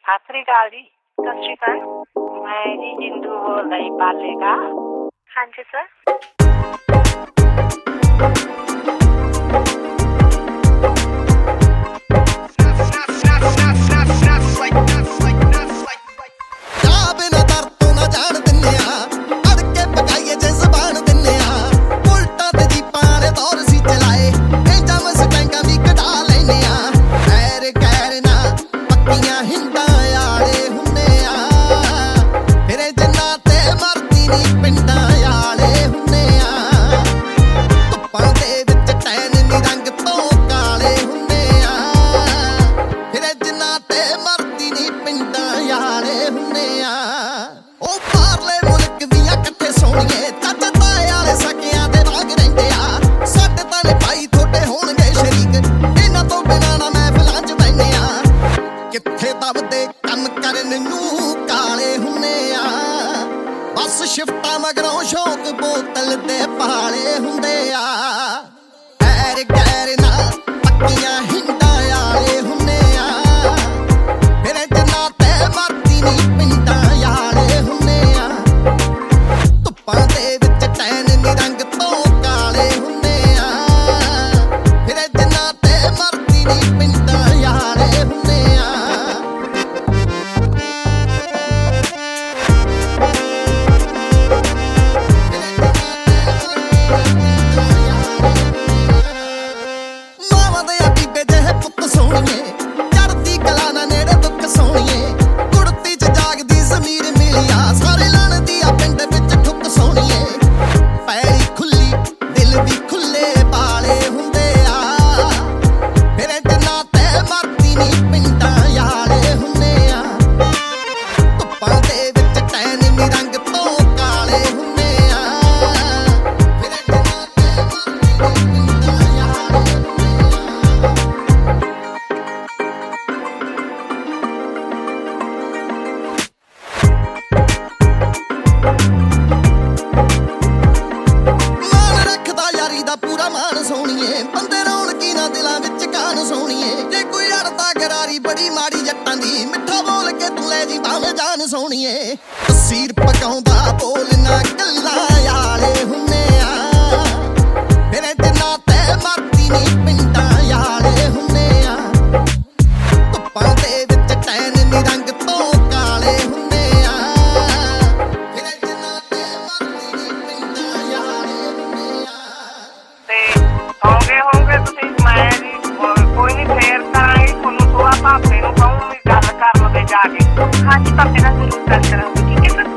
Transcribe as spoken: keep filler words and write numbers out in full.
ਸਤਿ ਸ੍ਰੀ ਅਕਾਲ ਜੀ। ਸਤਿ ਸ੍ਰੀ ਅਕਾਲ। ਮੈਂ ਜੀ ਜਿੰਦੂ ਬੋਲ ਰਹੀ ਪਾਲੇ ਦਾ। ਹਾਂਜੀ ਸਰ। ਸ਼ਿਫਟਾਂ ਮਗਰੋਂ ਸ਼ੌਕ ਬੋਤਲ ਦੇ ਪਾਲੇ ਹੁੰਦੇ ਆ ਐਰ ਗੈਰ ਨਾ ਪੱਕੀਆਂ ਹਿੰਡਾਂ ਵਾਲੇ ਹੁੰਦੇ ਆ ਫਿਰ ਜਿੰਨਾ ਤੇ ਮਰਦੀ ਨਹੀਂ ਪਿੰਡਾਂ ਵਾਲੇ ਹੁੰਦੇ ਆ ਧੁੱਪਾਂ ਦੇ ਵਿੱਚ ਟੈਨ ਨੀ ਰੰਗ ਤੋਂ ਕਾਲੇ ਹੁੰਦੇ ਆ ਫਿਰ ਜਿੰਨਾ ਤੇ ਮਰਦੀ ਨਹੀਂ ਪਿੰਡਾਂ ਵਾਲੇ ਹੁੰਦੇ ਆ ਸੋਹਣੀਏ ਚੜਦੀ ਕਲਾ ਨਾ ਨੇੜੇ ਦੁੱਖ ਸੋਹਣੀਏ ਕੁੜਤੀ ਚ ਜਾਗਦੀ ਜ਼ਮੀਰ ਮਿਲਿਆ ਸਾਰੇ ਲੜਦੀ ਆ ਪਿੰਡ ਵਿੱਚ ਠੁੱਕ ਸੋਹਣੀਏ ਪੈਰੀ ਖੁੱਲੀ ਦਿਲ ਵੀ ਖੁੱਲੇ ਬਾਲੇ ਹੁੰਦੇ ਆ ਫਿਰ ਜਿੰਨਾ ਤੇ ਮਰਦੀ ਨਹੀਂ ਪਿੰਡਾਂ ਵਾਲੇ ਹੁੰਦੇ ਆ ਧੁੱਪਾਂ ਦੇ ਵਿੱਚ ਟੈਨ ਨੀ ਰੰਗ ਤੋਂ ਕਾਲੇ ਹੁੰਦੇ ਆ ਫਿਰ ਜਿੰਨਾ ਤੇ ਮਰਦੀ ਨਹੀਂ ਪਿੰਡਾਂ ਵਾਲੇ ਦਾ ਪੂਰਾ ਮਾਨ ਸੋਹਣੀਏ ਬੰਦੇ ਰੌਣਕੀ ਨਾ ਦਿਲਾਂ ਵਿੱਚ ਕਾਨ ਸੋਹਣੀਏ ਜੇ ਕੋਈ ਅੜਦਾ ਗਰਾਰੀ ਬੜੀ ਮਾੜੀ ਜੱਟਾਂ ਦੀ ਮਿੱਠਾ ਬੋਲ ਕੇ ਤੂੰ ਲੈ ਜੀ ਭਾਵੇਂ ਜਾਨ ਸੋਹਣੀਏ ਤਸੀਰ ਪਕਾਉਂਦਾ ਬੋਲਣਾ ਗੱਲਾਂ ਵਾਲੇ ਹੁੰਦੇ ਆ ਫਿਰ ਜਿੰਨਾ ਤੇ ਮਰਦੀ ਨਹੀਂ ਪਿੰਡਾਂ ਵਾਲੇ ਹੁੰਦੇ ਆ ਧੁੱਪਾਂ ਦੇ ਵਿੱਚ ਟੈਨ ਨੀ ਰੰਗ ਤੋਂ ਕਾਲੇ ਹੁੰਦੇ ਆ ਫਿਰ ਜਿੰਨਾ ਤੇ ਮਰਦੀ ਨਹੀਂ ਪਿੰਡਾਂ ਵਾਲੇ ਹੁੰਦੇ ਆ ਹੋਗੇ ਹੋਗੇ ਤੁਸੀਂ ਮੈਂ ਜੀ ਕੋਈ ਨਹੀਂ ਫੇਰ ਕਰਾਂਗੇ ਤੁਹਾਨੂੰ ਥੋੜਾ ਭਾਪੇ ਨੂੰ ਕਹੂੰਗੀ ਗੱਲ ਕਰ ਲਵੇ ਜਾ ਕੇ। ਹਾਂਜੀ ਭਾਪੇ ਨਾਲ ਜ਼ਰੂਰ ਗੱਲ ਕਰਾਂਗੇ ਠੀਕ ਹੈ।